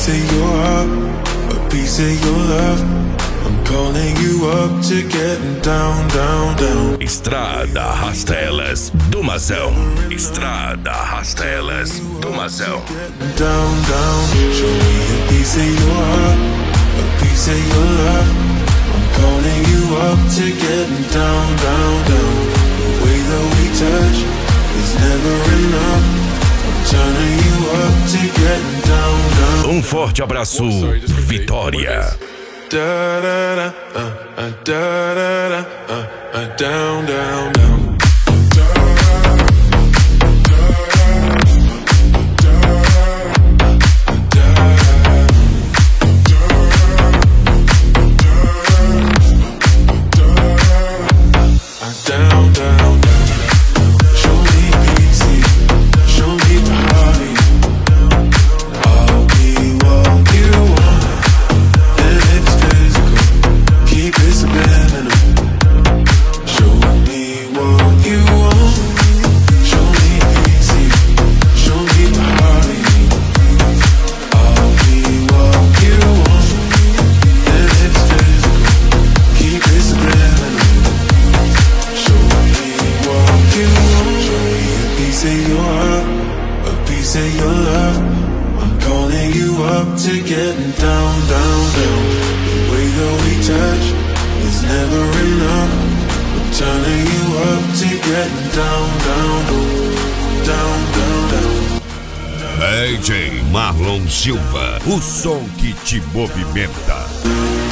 piece of your heart, a piece of your love. I'm calling you up to getting down, down, down. Estrada arrasta elas do Mazão. Estrada arrasta elas do Mazão. Down, down. Show me a piece of your heart, a piece of your love. I'm calling you up to getting down, down, down. The way that we touch is never enough. I'm turning you up to getting down, down. Forte abraço, Vitória. Da da da, da da da, down, down, down. Down, down, down. Show me easy, show me party. I'll be what you want, and it's physical. Keep it subliminal. Show me what you want. Show me easy, show me party. I'll be what you want, and it's physical. Keep it subliminal. Piece of your heart, a piece of your love. I'm calling you up to getting down, down, down. The way that we touch is never enough. I'm turning you up to getting down, down, down, down, down. DJ Marlon Silva, o som que te movimenta.